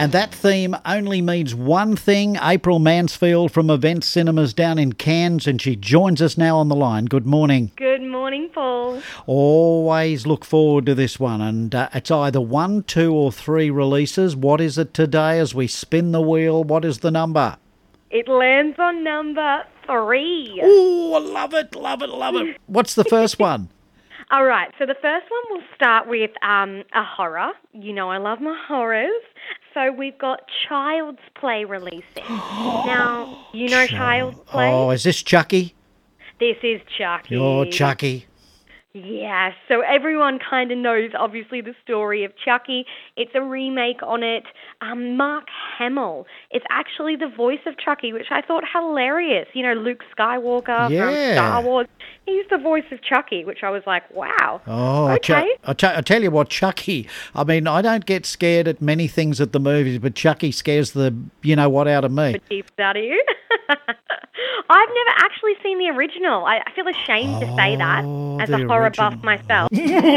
And that theme only means one thing. April Mansfield from Event Cinemas down in Cairns, and she joins us now on the line. Good morning. Good morning, Paul. Always look forward to this one, and it's either 1, 2 or 3 releases. What is it today as we spin the wheel? What is the number? It lands on number 3. Oh, I love it, love it, love it. What's the first one? All right, so the first one will start with a horror. You know I love my horrors. So we've got Child's Play releasing. Now, you know Child's Play? Oh, is this Chucky? This is Chucky. Oh, Chucky. Yeah, so everyone kind of knows, obviously, the story of Chucky. It's a remake on it. Mark Hamill is actually the voice of Chucky, which I thought hilarious. You know, Luke Skywalker from Star Wars. He's the voice of Chucky, which I was like, wow. Oh, okay. I tell you what, Chucky, I mean, I don't get scared at many things at the movies, but Chucky scares the you-know-what out of me. The jeeps out of you. I've never actually seen the original. I feel ashamed to say that as a horror buff myself.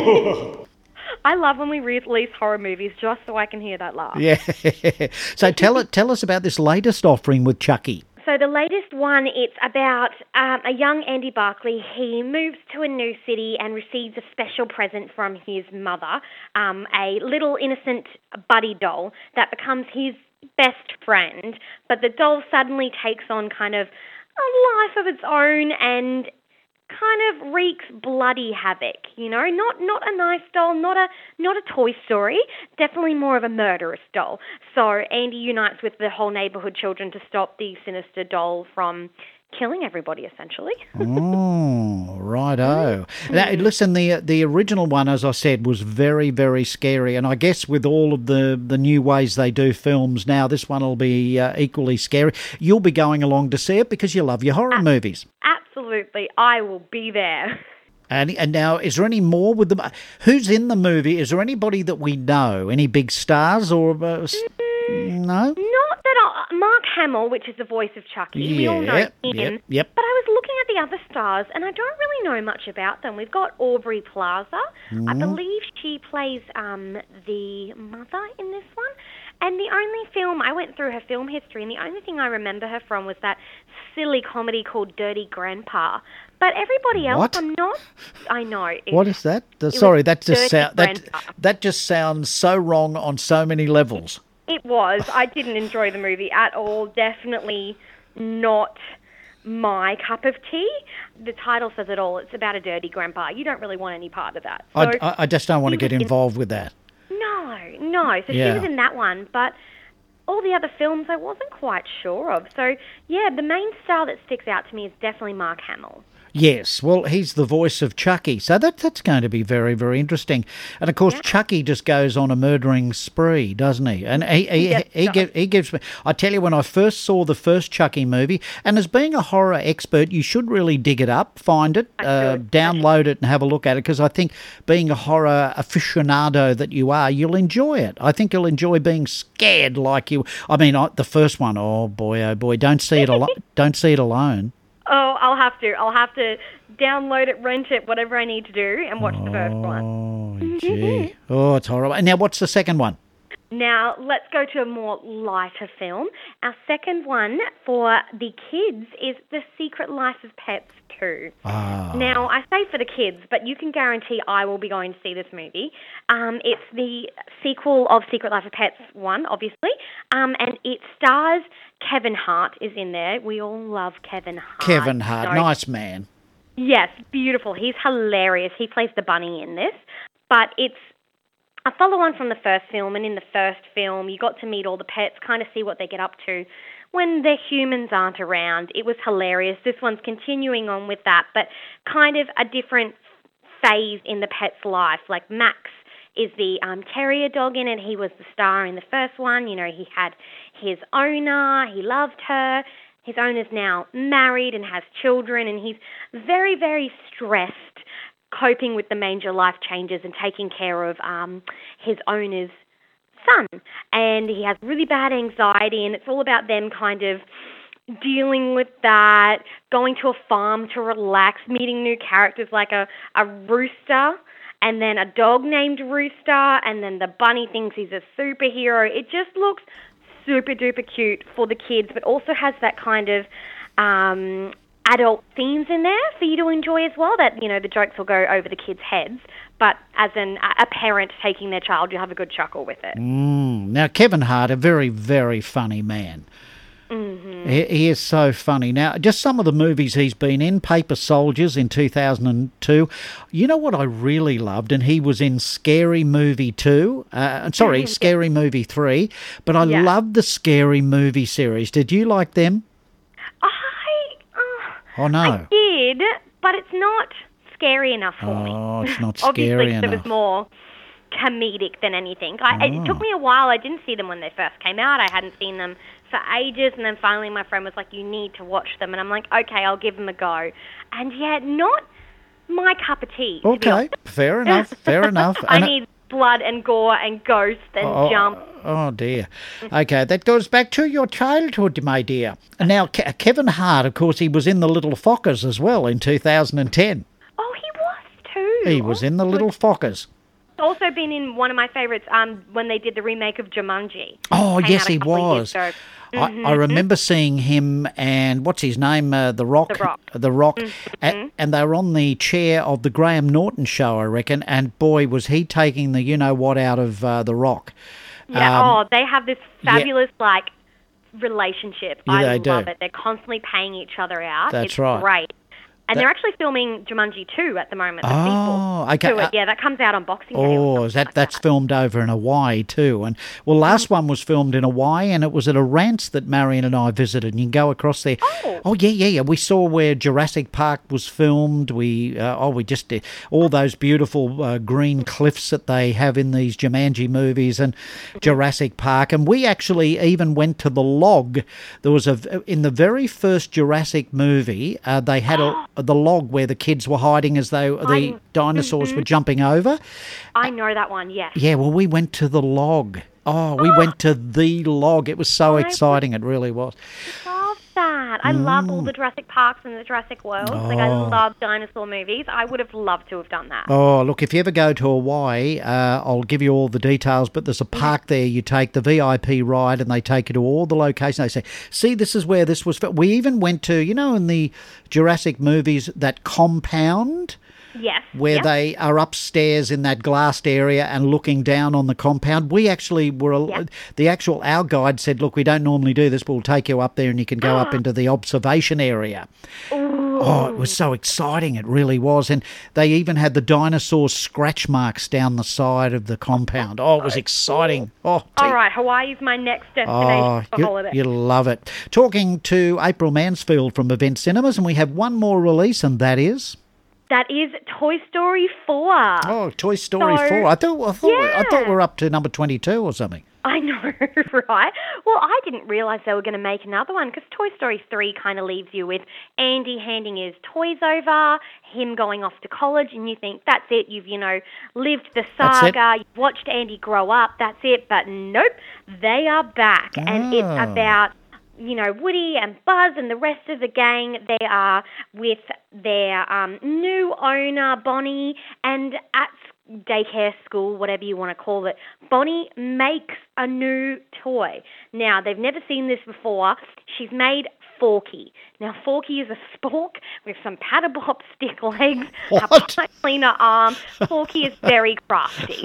I love when we release horror movies just so I can hear that laugh. Yeah. So tell us about this latest offering with Chucky. So the latest one, it's about a young Andy Barclay. He moves to a new city and receives a special present from his mother, a little innocent buddy doll that becomes his best friend. But the doll suddenly takes on kind of a life of its own and kind of wreaks bloody havoc, you know, not a nice doll, not a Toy Story, definitely more of a murderous doll. So Andy unites with the whole neighborhood children to stop the sinister doll from killing everybody, essentially. Oh, righto. Now, listen, the original one, as I said, was very, very scary, and I guess with all of the new ways they do films now, this one will be equally scary. You'll be going along to see it because you love your horror movies. Absolutely, I will be there. And now, is there any more with them? Who's in the movie? Is there anybody that we know? Any big stars or no? Not that Mark Hamill, which is the voice of Chucky. We all know him. Yep. But I was looking at the other stars, and I don't really know much about them. We've got Aubrey Plaza. I believe she plays the mother in this one. And the only film, I went through her film history, and the only thing I remember her from was that silly comedy called Dirty Grandpa. But everybody else, What? I'm not. I know. What is that? Sorry, that Dirty just sounds so wrong on so many levels. It was. I didn't enjoy the movie at all. Definitely not my cup of tea. The title says it all. It's about a dirty grandpa. You don't really want any part of that. So I just don't want to get involved with that. No. So she was in that one, but all the other films I wasn't quite sure of. So, yeah, the main star that sticks out to me is definitely Mark Hamill. Yes, well, he's the voice of Chucky, so that's going to be very, very interesting. And, of course, Chucky just goes on a murdering spree, doesn't he? And he gives me... I tell you, when I first saw the first Chucky movie, and as being a horror expert, you should really dig it up, find it, download it and have a look at it, because I think being a horror aficionado that you are, you'll enjoy it. I think you'll enjoy being scared like you... I mean, the first one, oh boy, don't see it don't see it alone. Oh, I'll have to download it, rent it, whatever I need to do, and watch the first one. Oh, gee. Oh, it's horrible. And now, what's the second one? Now, let's go to a more lighter film. Our second one for the kids is The Secret Life of Pets 2. Now, I say for the kids, but you can guarantee I will be going to see this movie. It's the sequel of Secret Life of Pets 1, obviously, and it stars Kevin Hart is in there. We all love Kevin Hart. Kevin Hart, nice man. Yes, beautiful. He's hilarious. He plays the bunny in this, but it's a follow-on from the first film, and in the first film, you got to meet all the pets, kind of see what they get up to when their humans aren't around. It was hilarious. This one's continuing on with that, but kind of a different phase in the pet's life. Like Max is the terrier dog in it. He was the star in the first one. You know, he had his owner. He loved her. His owner's now married and has children, and he's very, very stressed, coping with the major life changes and taking care of his owner's son. And he has really bad anxiety, and it's all about them kind of dealing with that, going to a farm to relax, meeting new characters like a rooster and then a dog named Rooster, and then the bunny thinks he's a superhero. It just looks super duper cute for the kids, but also has that kind of adult themes in there for you to enjoy as well. That, you know, the jokes will go over the kids' heads, but as a parent taking their child, you have a good chuckle with it. Now, Kevin Hart, a very, very funny man. Mm-hmm. He is so funny. Now, just some of the movies he's been in. Paper Soldiers in 2002. You know what I really loved? And he was in Scary Movie 2. Scary Movie 3. But I loved the Scary Movie series. Did you like them? I did, but it's not scary enough for me. Oh, it's not scary enough. Obviously, it was more comedic than anything. It took me a while. I didn't see them when they first came out. I hadn't seen them for ages, and then finally my friend was like, you need to watch them. And I'm like, okay, I'll give them a go. And yeah, not my cup of tea. Okay, fair enough. I need blood and gore and ghosts and jump. Oh, dear. Okay, that goes back to your childhood, my dear. Now, Kevin Hart, of course, he was in The Little Fockers as well in 2010. Oh, he was too. He was in The Little Fockers. Also been in one of my favourites when they did the remake of Jumanji. Oh, yes, he was. I remember seeing him and, what's his name, The Rock. The Rock. Mm-hmm. And they were on the chair of the Graham Norton show, I reckon, and boy, was he taking the you-know-what out of The Rock. Yeah, they have this fabulous, relationship. Yeah, I they love do. it. They're constantly paying each other out. That's it's right. Great. And they're actually filming Jumanji 2 at the moment. The sequel okay. to it. Yeah, that comes out on Boxing Day. Oh, that's filmed over in Hawaii too. And last one was filmed in Hawaii, and it was at a ranch that Marion and I visited. And you can go across there. Oh, yeah. We saw where Jurassic Park was filmed. We just did all those beautiful green cliffs that they have in these Jumanji movies and Jurassic Park. And we actually even went to the log. There was in the very first Jurassic movie, they had the log where the kids were hiding as though the dinosaurs were jumping over. I know that one, yes. Yeah, well, we went to the log. Oh, we went to the log. It was so exciting. It really was. I love that. I love all the Jurassic Parks and the Jurassic Worlds. I love dinosaur movies. I would have loved to have done that. Oh, look, if you ever go to Hawaii, I'll give you all the details, but there's a park there. You take the VIP ride and they take you to all the locations. They say, see, this is where this was. We even went to, in the Jurassic movies, that compound. Yes. Where they are upstairs in that glassed area and looking down on the compound. We actually were, our guide said, look, we don't normally do this, but we'll take you up there and you can go up into the observation area. Ooh. Oh, it was so exciting. It really was. And they even had the dinosaur scratch marks down the side of the compound. Oh, it was exciting. Oh, all right, Hawaii's my next destination for holiday. You'll love it. Talking to April Mansfield from Event Cinemas, and we have one more release, and that is... That is Toy Story 4. Oh, Toy Story 4. I thought we were up to number 22 or something. I know, right? Well, I didn't realise they were going to make another one because Toy Story 3 kind of leaves you with Andy handing his toys over, him going off to college, and you think, that's it, you've, lived the saga, you've watched Andy grow up, that's it. But nope, they are back. And it's about... Woody and Buzz and the rest of the gang, they are with their new owner, Bonnie, and at daycare, school, whatever you want to call it, Bonnie makes a new toy. Now, they've never seen this before. She's made Forky. Now, Forky is a spork with some paddle-bop stick legs, a pipe cleaner arm. Forky is very crafty.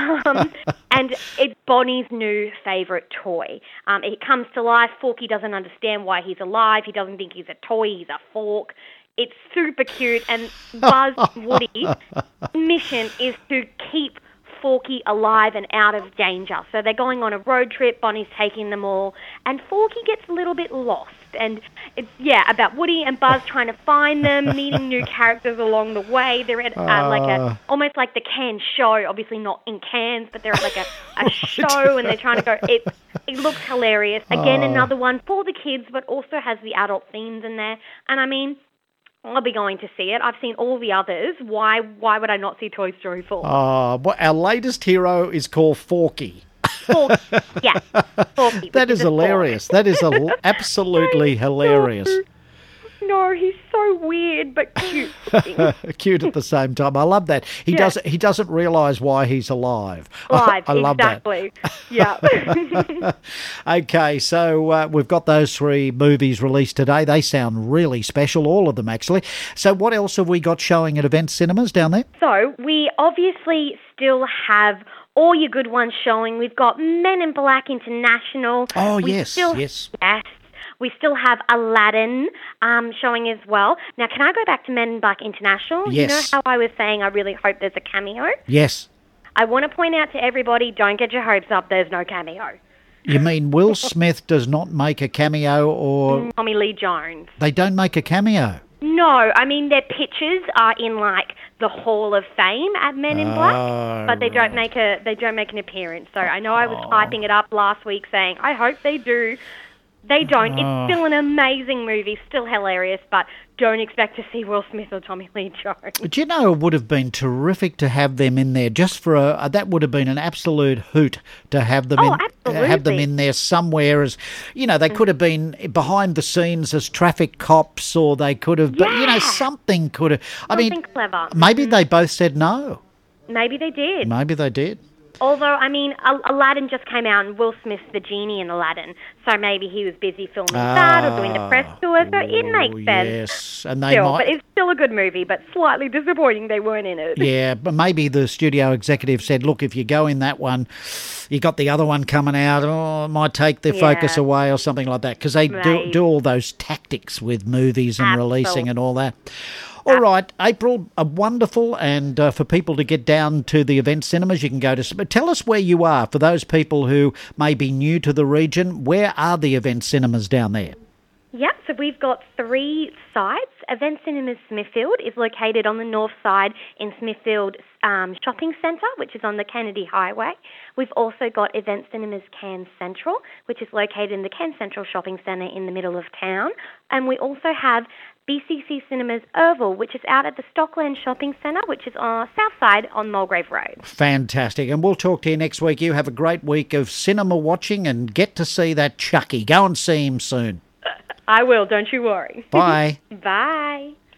And it's Bonnie's new favourite toy. It comes to life. Forky doesn't understand why he's alive. He doesn't think he's a toy. He's a fork. It's super cute. And Buzz Woody's mission is to keep Forky alive and out of danger. So they're going on a road trip. Bonnie's taking them all. And Forky gets a little bit lost. And it's, about Woody and Buzz trying to find them, meeting new characters along the way. They're at almost like the Cannes show, obviously not in Cannes, but they're at like a show and they're trying to go. It looks hilarious. Again, another one for the kids, but also has the adult themes in there. And I mean, I'll be going to see it. I've seen all the others. Why would I not see Toy Story 4? Our latest hero is called Forky. Forky, yeah. Forky. That is hilarious. That is absolutely hilarious. know, he's so weird but cute. Cute at the same time. I love that. He doesn't realise why he's alive. Live, I love exactly. Yeah. that. Okay, so we've got those 3 movies released today. They sound really special, all of them actually. So what else have we got showing at Event Cinemas down there? So we obviously still have all your good ones showing. We've got Men in Black International. Oh, yes. Yes. We still have Aladdin showing as well. Now, can I go back to Men in Black International? Yes. You know how I was saying I really hope there's a cameo? Yes. I want to point out to everybody, don't get your hopes up, there's no cameo. You mean Will Smith does not make a cameo, or... Tommy Lee Jones. They don't make a cameo? No, I mean their pictures are in like the Hall of Fame at Men in Black, but they don't make an appearance. So I know I was hyping it up last week saying I hope they do. They don't. It's still an amazing movie, still hilarious, but don't expect to see Will Smith or Tommy Lee Jones. Do you know, it would have been terrific to have them in there just for that would have been an absolute hoot to have them have them in there somewhere as, you know, they could have been behind the scenes as traffic cops, or they could have, but you know, something could have. Something clever. Maybe they both said no. Maybe they did. Maybe they did. Although, I mean, Aladdin just came out and Will Smith's the genie in Aladdin, so maybe he was busy filming that or doing the press tour, so it makes sense. Yes, and they but it's still a good movie, but slightly disappointing they weren't in it. Yeah, but maybe the studio executive said, look, if you go in that one, you got the other one coming out, it might take their focus away or something like that, because they do all those tactics with movies and releasing and all that. All right, April, wonderful, and for people to get down to the Event Cinemas, you can go to... Tell us where you are. For those people who may be new to the region, where are the Event Cinemas down there? Yeah, so we've got 3 sites. Event Cinemas Smithfield is located on the north side in Smithfield Shopping Centre, which is on the Kennedy Highway. We've also got Event Cinemas Cairns Central, which is located in the Cairns Central Shopping Centre in the middle of town. And we also have BCC Cinemas Oval, which is out at the Stockland Shopping Centre, which is on south side on Mulgrave Road. Fantastic. And we'll talk to you next week. You have a great week of cinema watching and get to see that Chucky. Go and see him soon. I will, don't you worry. Bye. Bye.